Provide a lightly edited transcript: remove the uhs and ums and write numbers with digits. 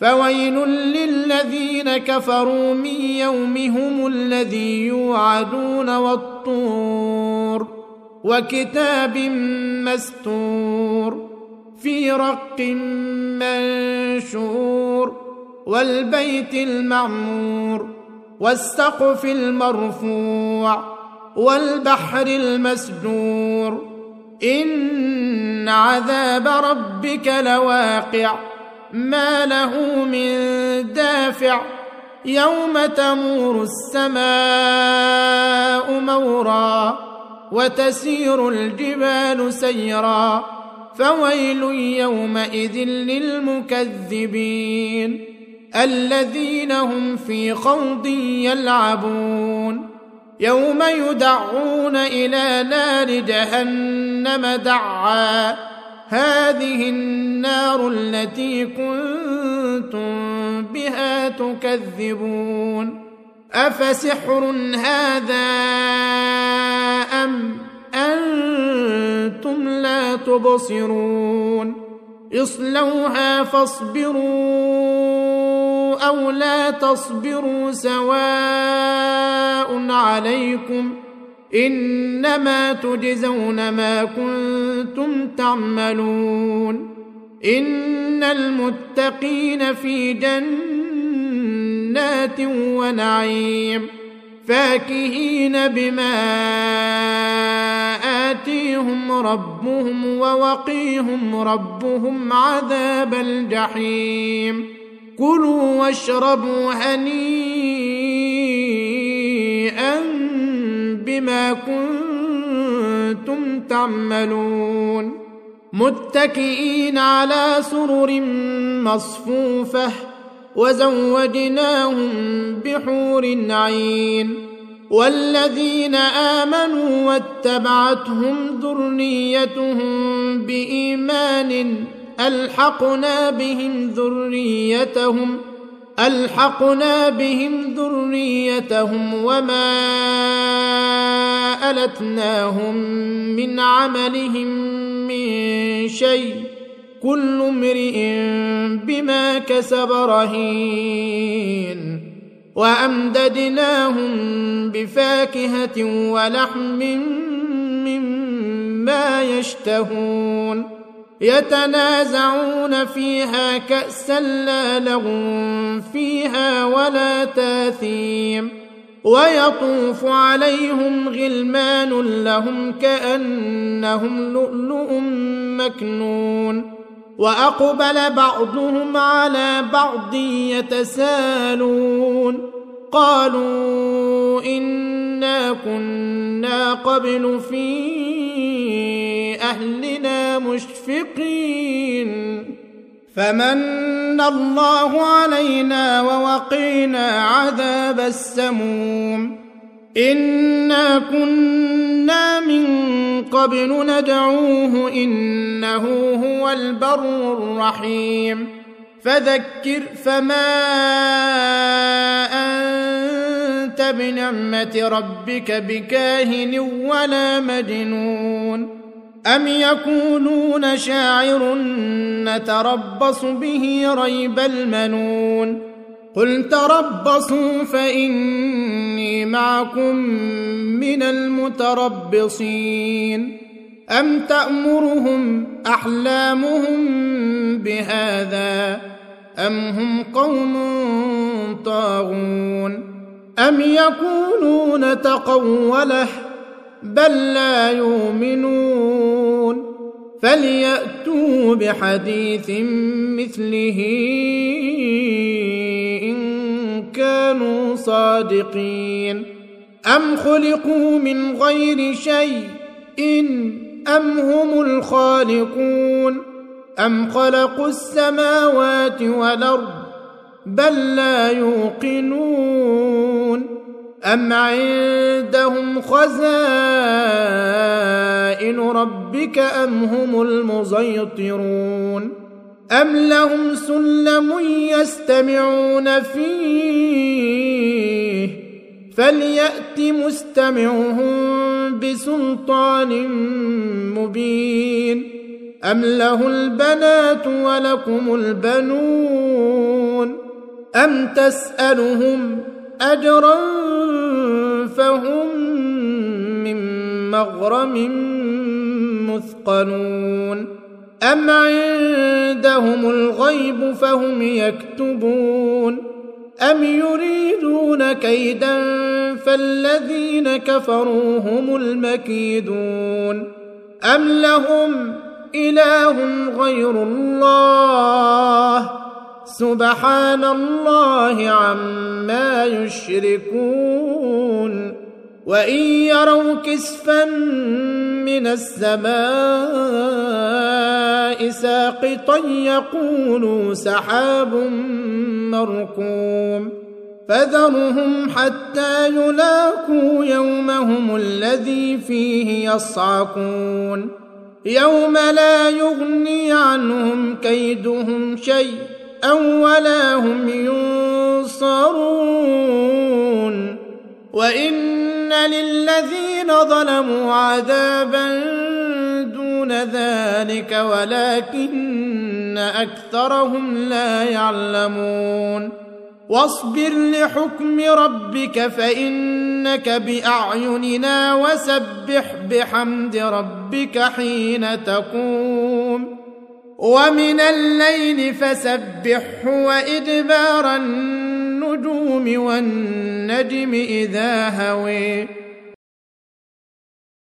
فويل للذين كفروا من يومهم الذي يوعدون والطور وكتاب مستور في رق منشور والبيت المعمور والسقف المرفوع والبحر المسجور إن عذاب ربك لواقع ما له من دافع يوم تمور السماء مورا وتسير الجبال سيرا فويل يومئذ للمكذبين الذين هم في خوض يلعبون يوم يدعون إلى نار جهنم دعا هذه النار التي كنتم بها تكذبون أفسحر هذا أم أنتم لا تبصرون اصلوها فاصبروا أو لا تصبروا سواء عليكم إنما تجزون ما كنتم تعملون إن المتقين في جنات ونعيم فاكهين بما آتيهم ربهم ووقيهم ربهم عذاب الجحيم كلوا واشربوا هنيئا بما كنتم تعملون متكئين على سرر مصفوفة وزوجناهم بحور عين والذين آمنوا واتبعتهم ذريتهم بإيمان ألحقنا بهم ذريتهم وما ألتناهم من عملهم من شيء كل امرئ بما كسب رهين وأمددناهم بفاكهة ولحم مما يشتهون يتنازعون فيها كأسا لا لغو فيها ولا تاثيم ويطوف عليهم غلمان لهم كأنهم لؤلؤ مكنون وأقبل بعضهم على بعض يتسالون قالوا إنا كنا قبل في أهلنا مشفقين فمن الله علينا ووقينا عذاب السموم إنا كنا من قبل ندعوه إنه هو البر الرحيم فذكر فما أنت بنعمة ربك بكاهن ولا مجنون أم يقولون شاعر نتربص به ريب المنون قل تربصوا فإني معكم من المتربصين أم تأمرهم أحلامهم بهذا أم هم قوم طاغون أم يقولون تقوله بل لا يؤمنون فليأتوا بحديث مثله إن كانوا صادقين أم خلقوا من غير شيء أم هم الخالقون أم خلقوا السماوات والأرض بل لا يوقنون أم عندهم خزائن ربك أم هم المسيطرون أم لهم سلم يستمعون فيه فليأت مستمعهم بسلطان مبين أم له البنات ولكم البنون أم تسألهم أجرا فهم من مغرم مثقلون أم عندهم الغيب فهم يكتبون أم يريدون كيدا فالذين كفروا هم المكيدون أم لهم إله غير الله سبحان الله عما يشركون وإن يروا كسفا من السماء ساقطا يقولوا سحاب مركوم فذرهم حتى يلاقوا يومهم الذي فيه يصعقون يوم لا يغني عنهم كيدهم شيئا ولا هم ينصرون وإن للذين ظلموا عذابا دون ذلك ولكن أكثرهم لا يعلمون واصبر لحكم ربك فإنك بأعيننا وسبح بحمد ربك حين تقوم ومن الليل فسبحه وإدبار النجوم والنجم إذا هوي